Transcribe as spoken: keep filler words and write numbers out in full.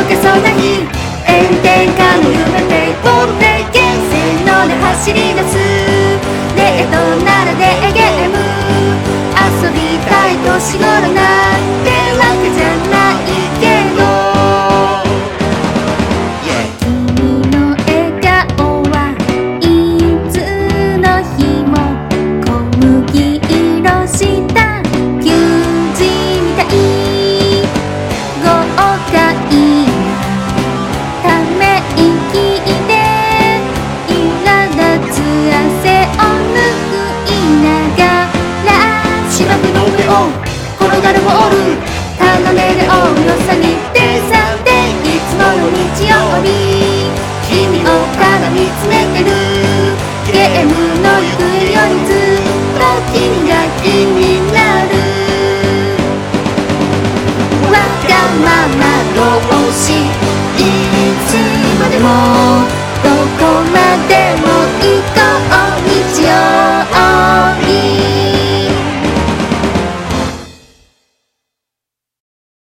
けそうな日、炎天下の夢ペイボールでゲーム性能で走り出す。デートならデーゲーム、遊びたい年頃なんてわけじゃないけど、君の笑顔はいつの日も小麦色した球児みたい。豪快なため息で苛立つ汗を拭いながら、芝生の上を転がるボール、頼めるおよさにデザーでいつもの日曜日、君をただ見つめてる。ゲームの行方よりずっと君が気になる。わがまま同士いつまでも